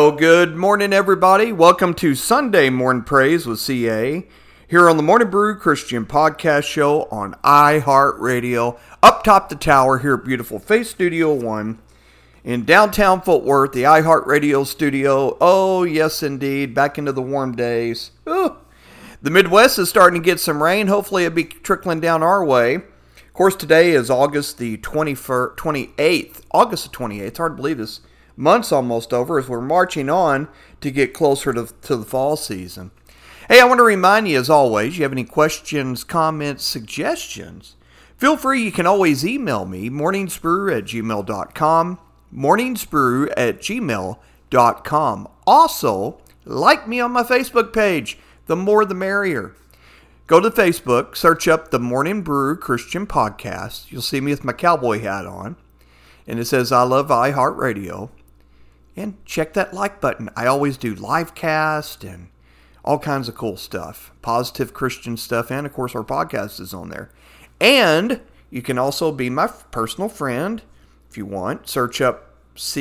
Well, good morning, everybody. Welcome to Sunday Morning Praise with CA here on the Morning Brew Christian Podcast Show on iHeartRadio, up top the tower here at beautiful Faith Studio One in downtown Fort Worth, the iHeartRadio studio. Oh, yes, indeed, back into the warm days. Ooh. The Midwest is starting to get some rain. Hopefully, it'll be trickling down our way. Of course, today is August the 28th. August the 28th. It's hard to believe this month's almost over as we're marching on to get closer to the fall season. Hey, I want to remind you, as always, you have any questions, comments, suggestions, feel free. You can always email me, morningsbrew@gmail.com, morningsbrew@gmail.com. Also, like me on my Facebook page. The more the merrier. Go to Facebook, search up the Morning Brew Christian Podcast. You'll see me with my cowboy hat on, and it says I love iHeartRadio. And check that like button. I always do live cast and all kinds of cool stuff. Positive Christian stuff. And, of course, our podcast is on there. And you can also be my personal friend if you want. Search up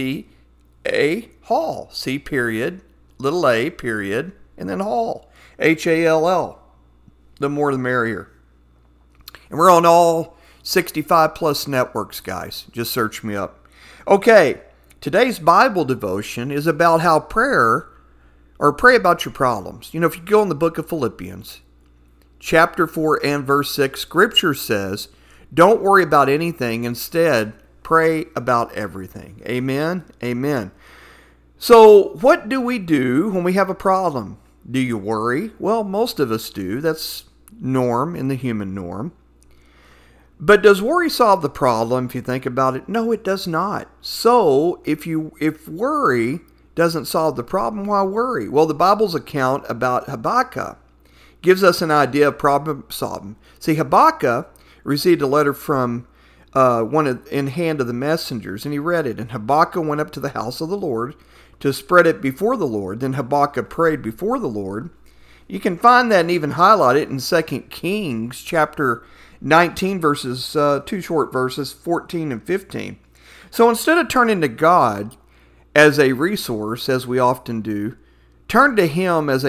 C.A. Hall. C period, little a period, and then Hall. Hall. The more the merrier. And we're on all 65 plus networks, guys. Just search me up. Okay. Today's Bible devotion is about how pray about your problems. You know, if you go in the book of Philippians, chapter 4 and verse 6, Scripture says, don't worry about anything. Instead, pray about everything. Amen? Amen. So, what do we do when we have a problem? Do you worry? Well, most of us do. That's norm in the human norm. But does worry solve the problem if you think about it? No, it does not. So, if worry doesn't solve the problem, why worry? Well, the Bible's account about Habakkuk gives us an idea of problem solving. See, Habakkuk received a letter from in hand of the messengers, and he read it. And Habakkuk went up to the house of the Lord to spread it before the Lord. Then Habakkuk prayed before the Lord. You can find that and even highlight it in 2 Kings chapter 19 verses, two short verses, 14 and 15. So instead of turning to God as a resource, as we often do, he turned to him as a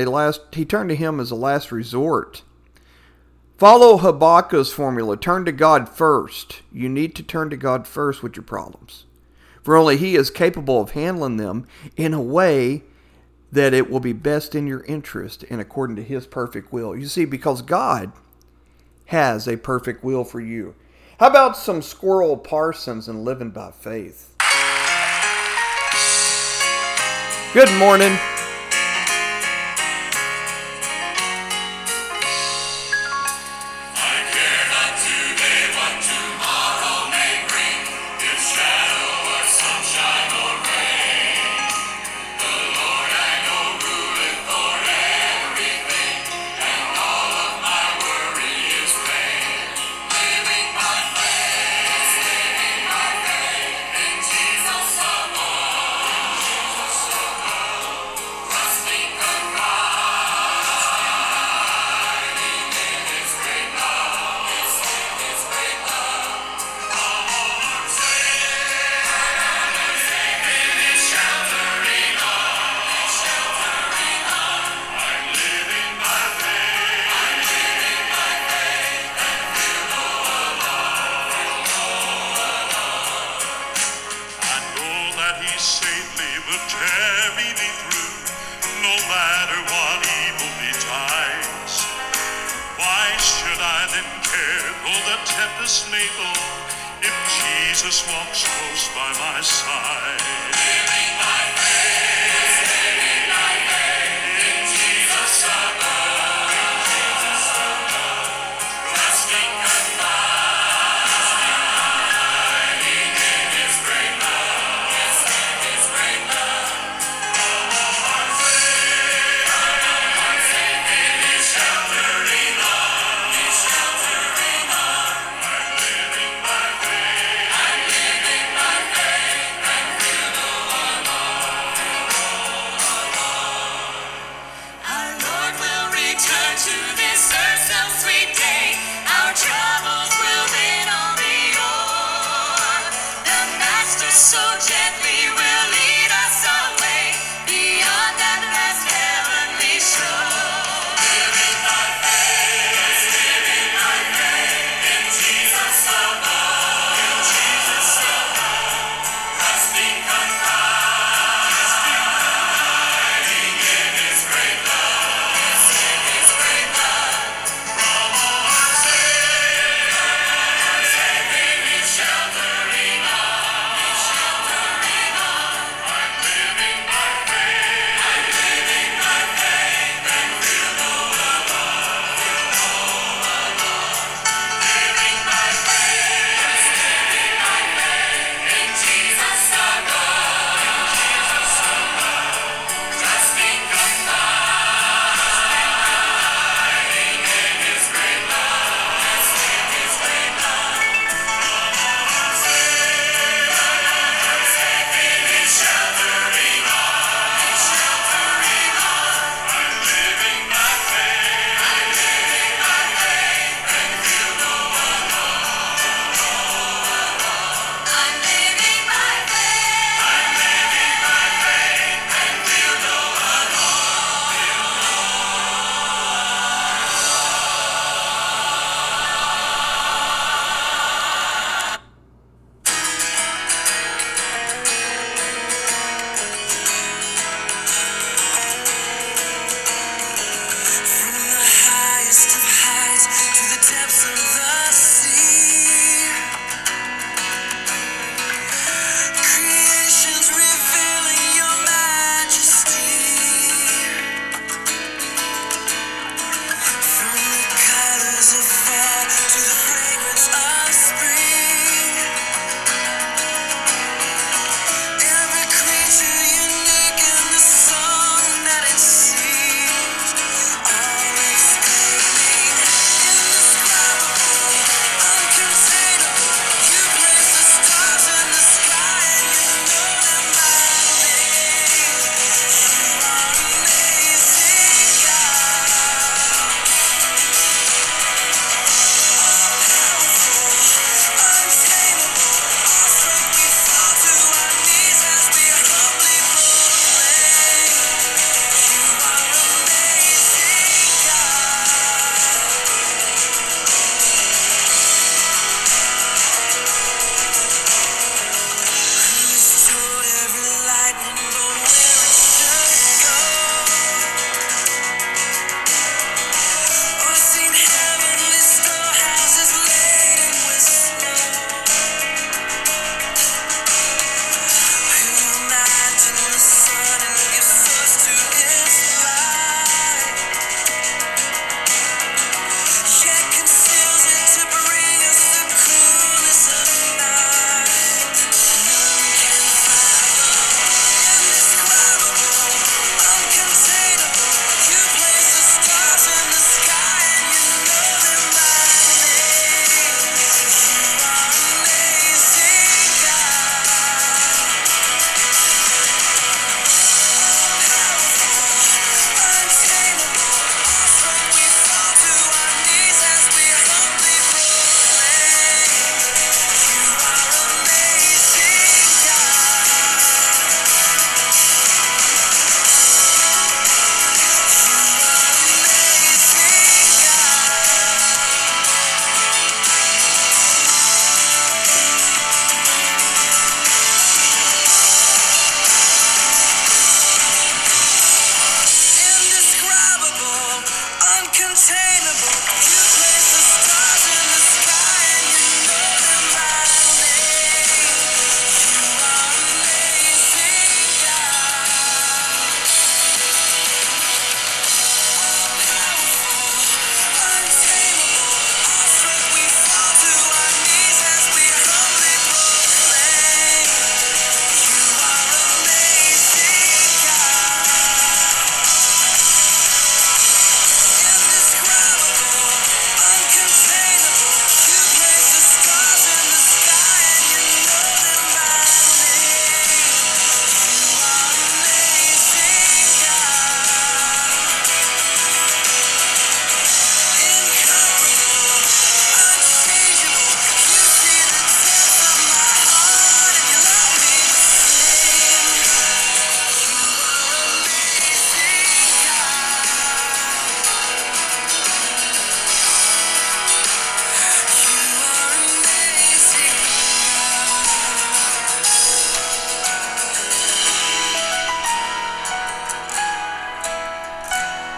last resort. Follow Habakkuk's formula. Turn to God first. You need to turn to God first with your problems. For only he is capable of handling them in a way that it will be best in your interest and according to his perfect will. You see, because God has a perfect will for you. How about some Squirrel Parsons and living by faith? Good morning. Jesus walks close by my side.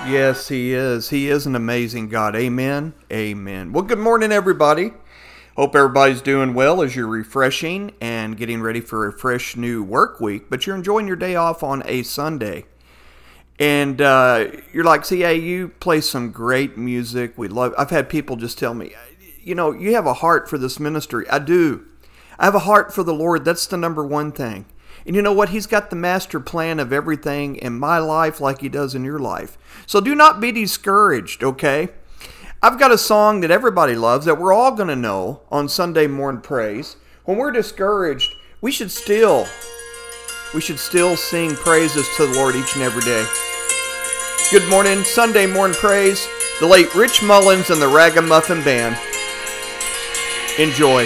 Yes, He is. He is an amazing God. Amen. Amen. Well, good morning, everybody. Hope everybody's doing well as you're refreshing and getting ready for a fresh new work week, but you're enjoying your day off on a Sunday. And you're like, CA, you play some great music. I've had people just tell me, you have a heart for this ministry. I do. I have a heart for the Lord. That's the number one thing. And you know what? He's got the master plan of everything in my life like He does in your life. So do not be discouraged, okay? I've got a song that everybody loves that we're all going to know on Sunday morning praise. When we're discouraged, we should still sing praises to the Lord each and every day. Good morning, Sunday morning praise. The late Rich Mullins and the Ragamuffin Band. Enjoy.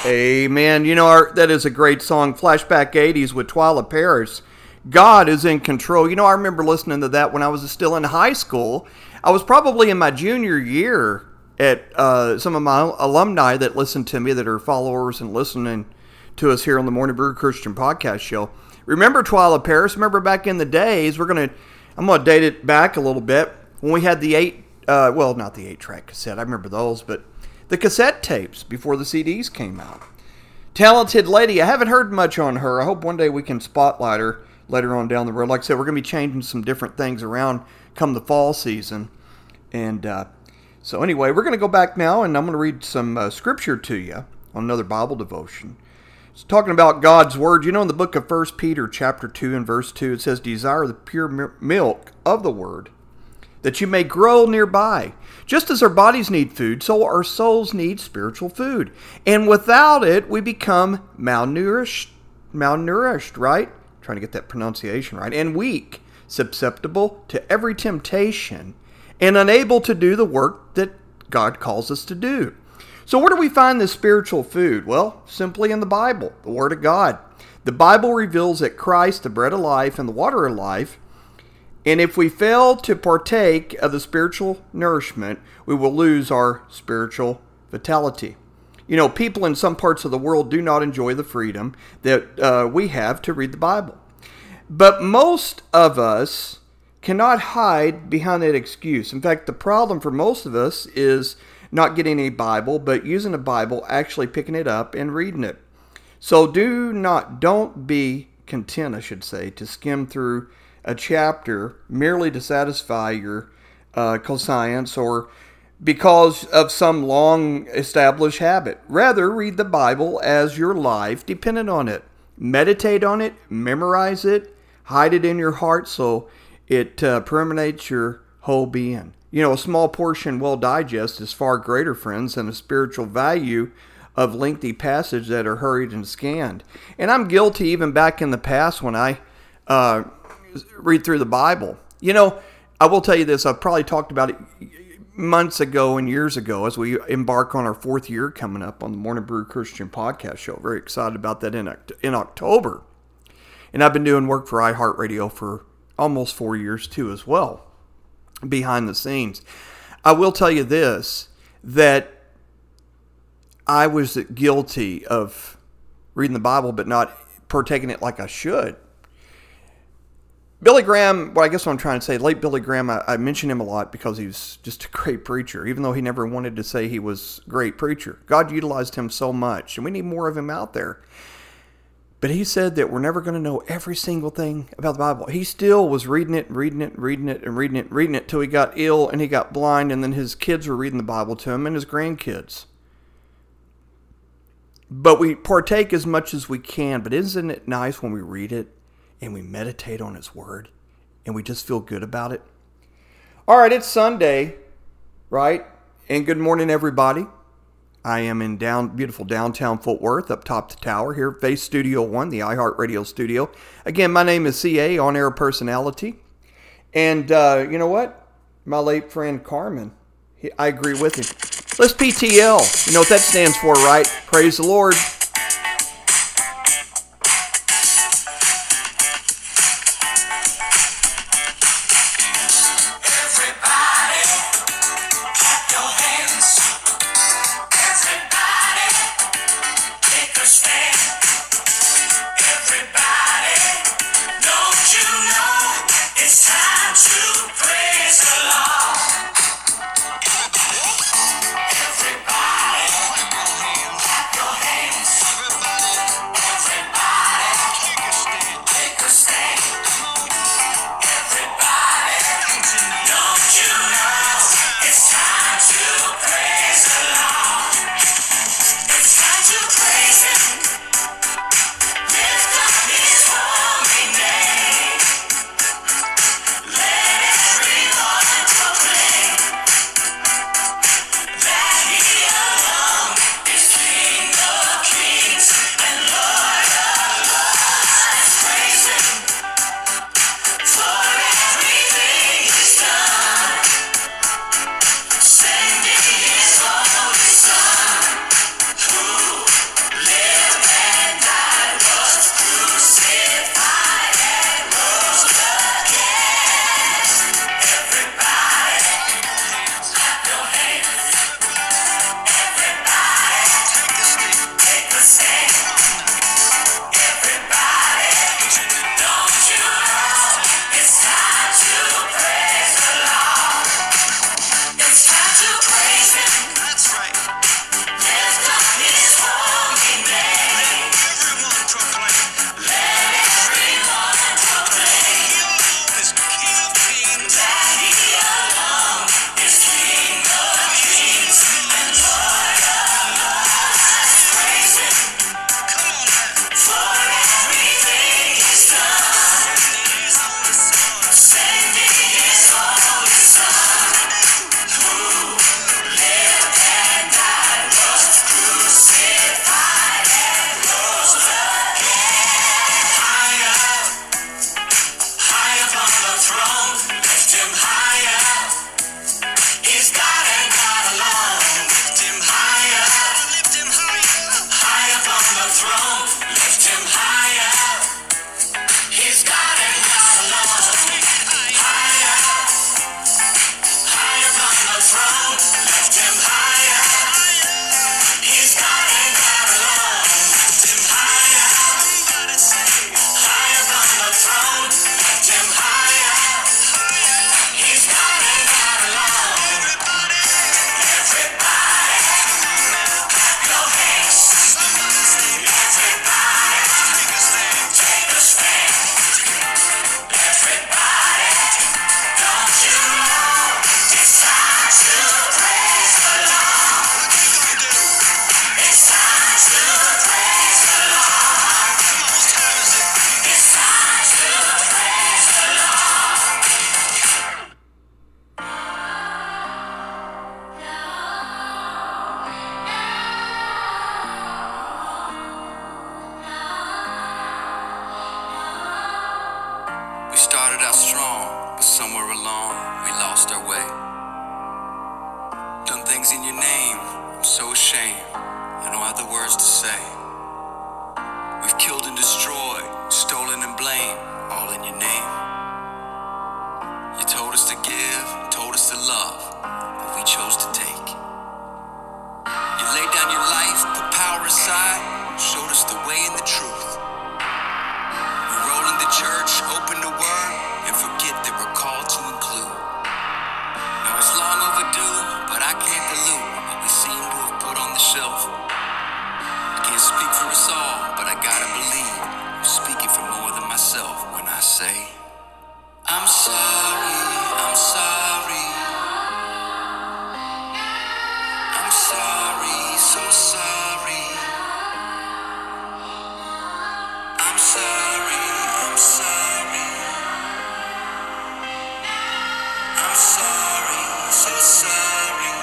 Amen. That is a great song, Flashback 80s with Twyla Paris. God is in control. I remember listening to that when I was still in high school. I was probably in my junior year at some of my alumni that listen to me, that are followers and listening to us here on the Morning Brew Christian Podcast Show. Remember Twyla Paris? Remember back in the days, I'm going to date it back a little bit, when we had the not the 8-track cassette, I remember those, but the cassette tapes before the CDs came out. Talented lady. I haven't heard much on her. I hope one day we can spotlight her later on down the road. Like I said, we're going to be changing some different things around come the fall season. And so anyway, we're going to go back now, and I'm going to read some scripture to you on another Bible devotion. It's talking about God's Word. In the book of 1 Peter chapter 2 and verse 2, it says, "Desire the pure milk of the Word, that you may grow nearby. Just as our bodies need food, so our souls need spiritual food. And without it, we become malnourished, right? Trying to get that pronunciation right. And weak, susceptible to every temptation, and unable to do the work that God calls us to do." So where do we find this spiritual food? Well, simply in the Bible, the Word of God. The Bible reveals that Christ, the bread of life and the water of life, and if we fail to partake of the spiritual nourishment, we will lose our spiritual vitality. People in some parts of the world do not enjoy the freedom that we have to read the Bible. But most of us cannot hide behind that excuse. In fact, the problem for most of us is not getting a Bible, but using a Bible, actually picking it up and reading it. So don't be content, I should say, to skim through a chapter merely to satisfy your conscience or because of some long established habit. Rather, read the Bible as your life dependent on it. Meditate on it, memorize it, hide it in your heart so it permeates your whole being. A small portion well digest is far greater, friends, than the spiritual value of lengthy passages that are hurried and scanned. And I'm guilty even back in the past when I read through the Bible. I will tell you this, I've probably talked about it months ago and years ago as we embark on our 4th year coming up on the Morning Brew Christian Podcast Show. Very excited about that in October. And I've been doing work for iHeartRadio for almost 4 years too as well, behind the scenes. I will tell you this, that I was guilty of reading the Bible but not partaking it like I should. Billy Graham, I guess what I'm trying to say, late Billy Graham, I mention him a lot because he was just a great preacher, even though he never wanted to say he was a great preacher. God utilized him so much, and we need more of him out there. But he said that we're never going to know every single thing about the Bible. He still was reading it till he got ill and he got blind, and then his kids were reading the Bible to him and his grandkids. But we partake as much as we can, but isn't it nice when we read it and we meditate on His Word, and we just feel good about it? All right, it's Sunday, right? And good morning, everybody. I am in beautiful downtown Fort Worth, up top the tower here, Face Studio One, the iHeartRadio studio. Again, my name is CA, on-air personality. And you know what? My late friend Carmen, I agree with him. Let's PTL. You know what that stands for, right? Praise the Lord. Everybody, clap your hands. along, we lost our way. Done things in your name, I'm so ashamed. I don't have the words to say. We've killed and destroyed, stolen and blamed, all in your name. You told us to give, told us to love, but we chose to take. You laid down your life, put power aside, showed us the way and the truth. We roll in the church, open the word, and forget that we're called to include. Now it's long overdue, but I can't dilute what we seem to have put on the shelf. I can't speak for us all, but I gotta believe I'm speaking for more than myself when I say I'm sorry, I'm sorry. I'm sorry, so sorry. I'm sorry, I'm sorry. I'm sorry, so sorry.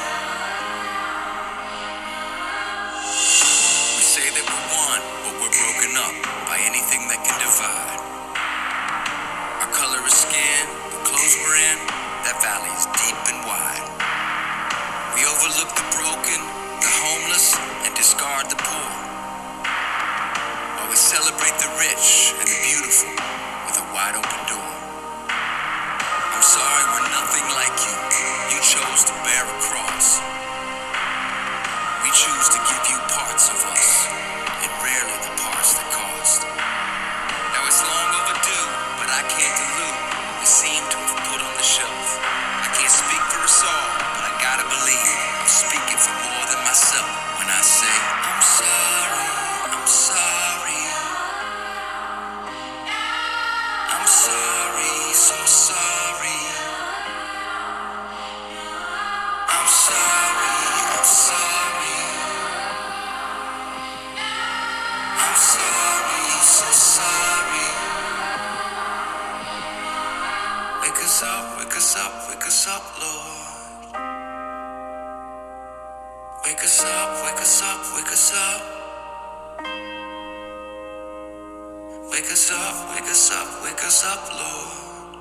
We say that we're one, but we're broken up by anything that can divide. Our color is skin, the clothes we're in, that valley is deep and wide. We overlook the broken, the homeless, and discard the poor. While we celebrate the rich and the beautiful with a wide open door. I'm sorry we're nothing like you. You chose to bear a cross. We choose to give you parts of us, and rarely the parts that cost. Now it's long overdue, but I can't dilute what we seem to have put on the shelf. I can't speak for us all, but I gotta believe I'm speaking for more than myself when I say I'm sorry, I'm sorry. I'm sorry, so sorry. I'm sorry, I'm sorry. I'm sorry, so sorry. Wake us up, wake us up, wake us up, Lord. Wake us up, wake us up, wake us up. Wake us up, wake us up, wake us up, Lord.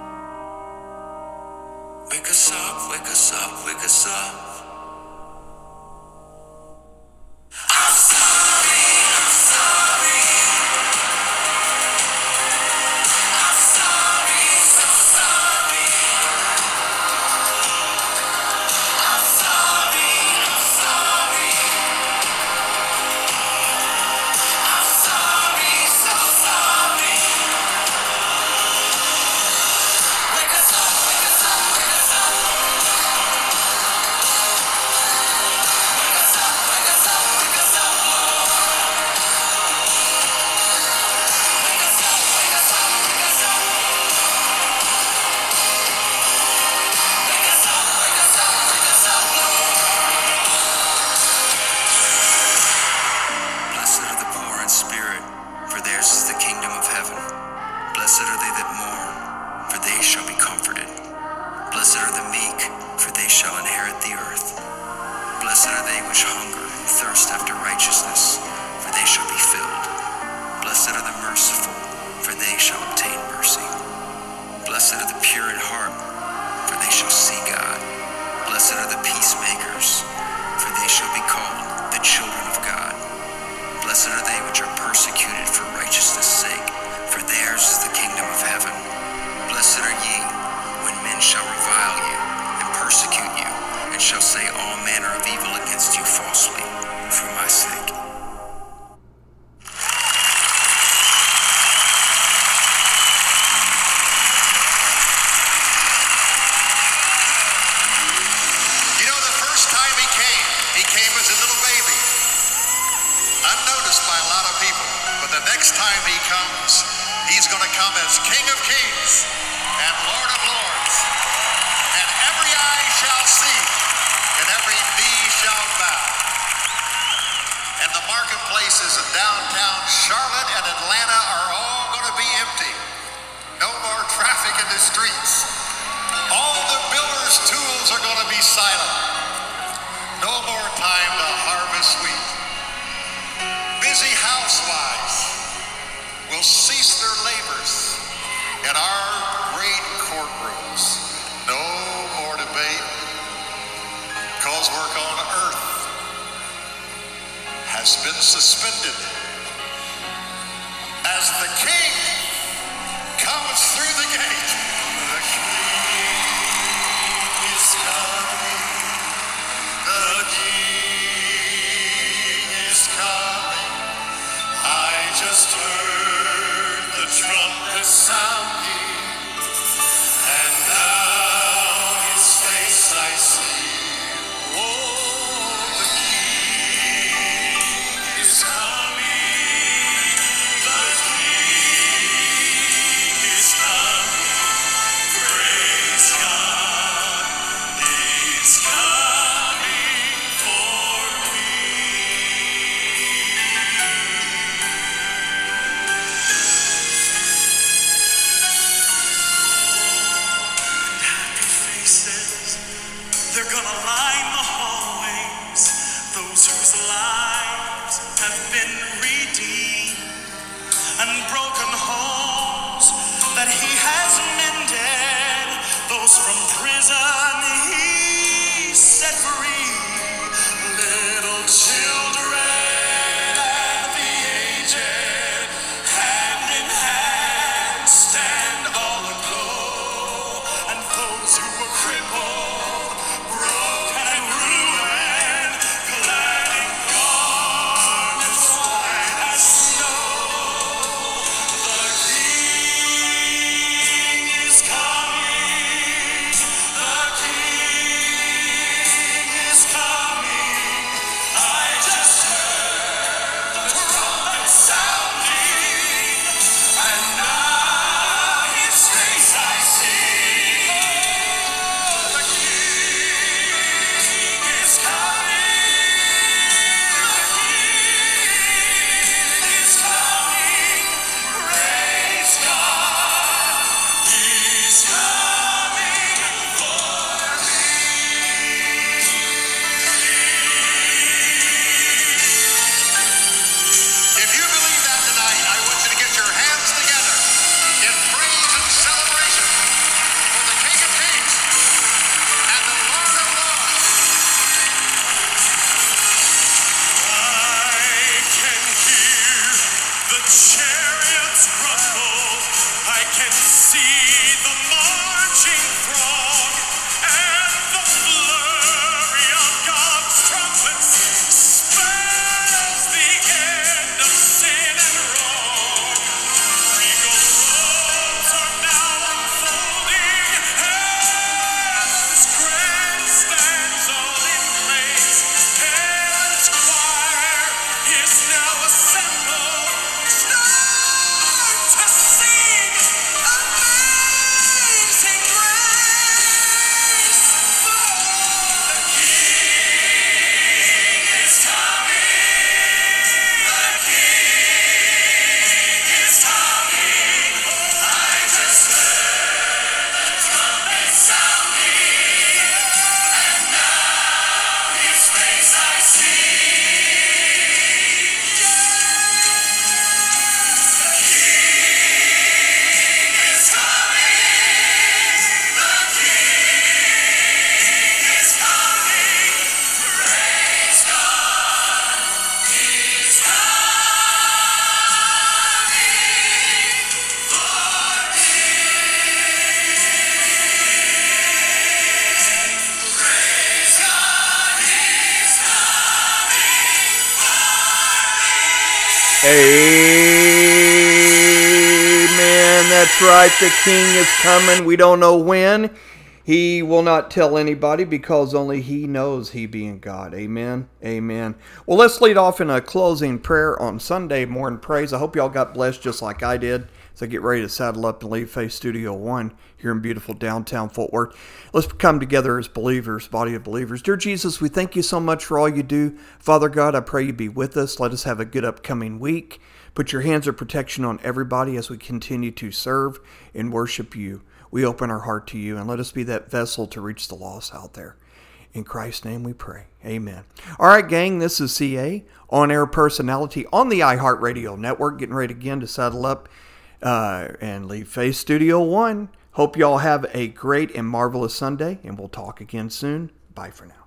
Wake us up, wake us up, wake us up. I'm sorry, I'm sorry. I'm sorry, so sorry. I'm sorry, I'm sorry. I'm sorry, so sorry. Wake us up, wake us up, wake us up. Wake us up, wake us up, wake us up, Lord. Wake us up, wake us up, wake us up. Wake us up, wake us up, wake us up, Lord. Blessed are the poor in spirit, for theirs is the kingdom of heaven. Blessed are they that mourn, for they shall be comforted. Blessed are the meek, for they shall inherit the earth. Blessed are they which hunger and thirst after righteousness, for they shall be filled. Blessed are the merciful, for they shall obtain mercy. Blessed are the pure in heart, for they shall see God. Blessed are the peacemakers, for they shall be called the children of God. Blessed are they which are persecuted for righteousness' sake, for theirs is the kingdom of heaven. Blessed are ye, when men shall revile you, and persecute you, and shall say all manner of evil against you falsely, for my sake. You know, the first time he came as a little baby, unnoticed by a lot of people. But the next time he comes, he's going to come as King of Kings and Lord of Lords. And every eye shall see, and every knee shall bow. And the marketplaces of downtown Charlotte and Atlanta are all going to be empty. No more traffic in the streets. All the builders' tools are going to be silent. No more time to harvest wheat. Busy housewives will cease their labors in our great courtrooms. suspended as the King comes through the gate. The King is coming. The King is coming. I just heard the trumpet sounding, and now his face I see. Oh, the King is coming. The King is coming. Praise God. He's coming for me. Happy faces, they're gonna line the hallways, those whose lives have been redeemed, and broken homes that he has mended, those from prison he set free. Little children and the aged, hand in hand, stand all aglow, and those who were crippled, broken and ruined, clad in garments white as snow. The King is coming. The King is coming. I just heard the trumpet sounding, and now his face I see. The King is coming. The King is coming. Praise God. He's coming for me. If you believe that tonight, I want you to get your hands together in praise and celebration for the King of Kings and the Lord of Lords. I can hear the chariots rumble. I can see the marching throng, and the flurry of God's trumpets spells the end of sin and wrong. Regal robes are now unfolding, heaven's grandstands all in place. Heaven's choir is now assembled. Start to sing Amazing Grace. The King is coming. The King is coming. I just heard the trumpet sounding, and now his face I see. The King is coming. The King is coming. Praise God. He's coming for me. Praise God. He's Amen. That's right. The King is coming. We don't know when. He will not tell anybody because only he knows, he being God. Amen. Amen. Well, let's lead off in a closing prayer on Sunday morning praise. I hope y'all got blessed just like I did. So get ready to saddle up and leave Faith Studio 1 here in beautiful downtown Fort Worth. Let's come together as believers, body of believers. Dear Jesus, we thank you so much for all you do. Father God, I pray you be with us. Let us have a good upcoming week. Put your hands of protection on everybody as we continue to serve and worship you. We open our heart to you and let us be that vessel to reach the lost out there. In Christ's name we pray. Amen. All right, gang, this is CA, on-air personality on the iHeartRadio network, getting ready again to saddle up and leave Faith Studio 1. Hope y'all have a great and marvelous Sunday, and we'll talk again soon. Bye for now.